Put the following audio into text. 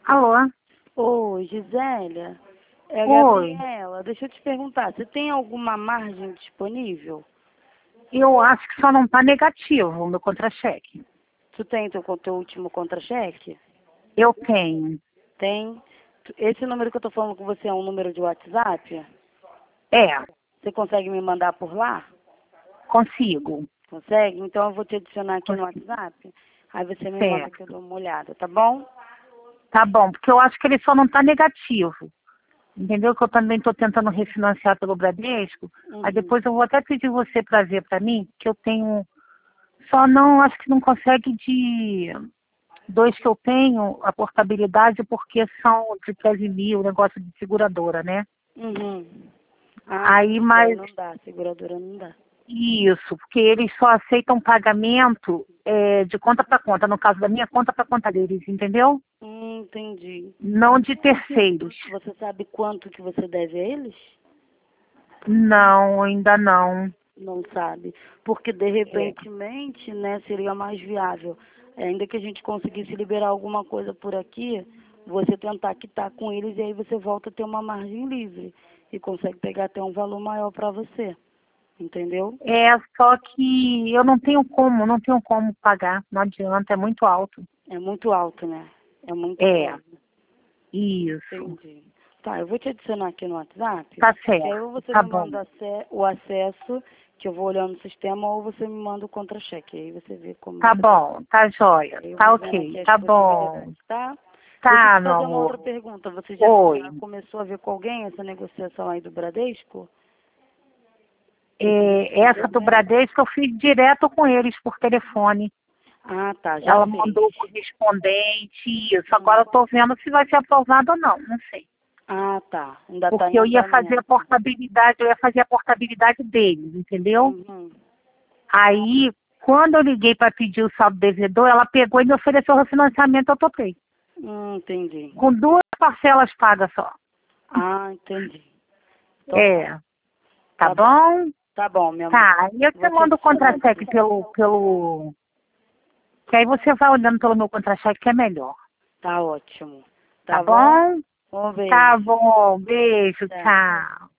Alô? Oi, Gisélia. É a Oi. Gabriela. Deixa eu te perguntar, você tem alguma margem disponível? Eu acho que só não está negativo o meu contra-cheque. Tu tem teu último contra-cheque? Eu tenho. Tem. Esse número que eu tô falando com você é um número de WhatsApp? É, Você consegue me mandar por lá? consigo. Consegue? Então eu vou te adicionar aqui no Consigo. WhatsApp. Aí você me manda que eu Certo. dou uma olhada, tá bom? Tá bom, porque eu acho que ele só não está negativo. Entendeu? Que eu também estou tentando refinanciar pelo Bradesco. Aí Uhum. depois eu vou até pedir você para ver para mim, que eu tenho. Só não, acho que não consegue de dois que eu tenho, a portabilidade, porque são de 13 mil, negócio de seguradora, né? Uhum. Ah, Aí, entendi. Aí mas não dá, a seguradora não dá. isso, porque eles só aceitam pagamento de conta para conta, no caso da minha conta para conta deles, entendeu? Entendi. Não de terceiros. Você sabe quanto que você deve a eles? Não, ainda não. Não sabe. Porque de É. repentemente, né, seria mais viável. Ainda que a gente conseguisse liberar alguma coisa por aqui, você tentar quitar com eles e aí você volta a ter uma margem livre e consegue pegar até um valor maior para você. Entendeu? Só que eu não tenho como pagar, não adianta, é muito alto. É muito alto, né? É muito É, mesmo. isso. Entendi. Tá, eu vou te adicionar aqui no WhatsApp, Tá que aí ou certo, você tá me bom. manda o acesso, que eu vou olhando no sistema, ou você me manda o contra-cheque. Aí você vê como Tá você faz. bom, tá joia, Aí eu tá vou vendo ok, aqui as tá bom. possibilidades, tá? Deixa eu Tá, te meu fazer uma outra amor. pergunta. Você já Oi. começou a ver com alguém essa negociação aí do Bradesco? Esse negócio de Essa do dezembro? Bradesco eu fiz direto com eles por telefone. Ah, tá, já Ela fez. mandou o correspondente, isso. Agora Hum. eu tô vendo se vai ser aprovado ou não, não sei. Ah, tá. Ainda tá Porque em eu ia fazer a andamento. portabilidade, eu ia fazer a portabilidade deles, entendeu? Uhum. Aí, quando eu liguei para pedir o saldo devedor, ela pegou e me ofereceu o refinanciamento, eu topei. Entendi. Com duas parcelas pagas só. Ah, entendi. Então tá. É, tá Tá bom. bom? Tá bom, meu amor. Tá, e eu te Vou te mando o adicionar contra-cheque aqui. pelo. Que aí você vai olhando pelo meu contra-cheque que é melhor. Tá ótimo. Tá Tá bom? bom? Um Tá beijo. bom, beijo, Tchau. tchau.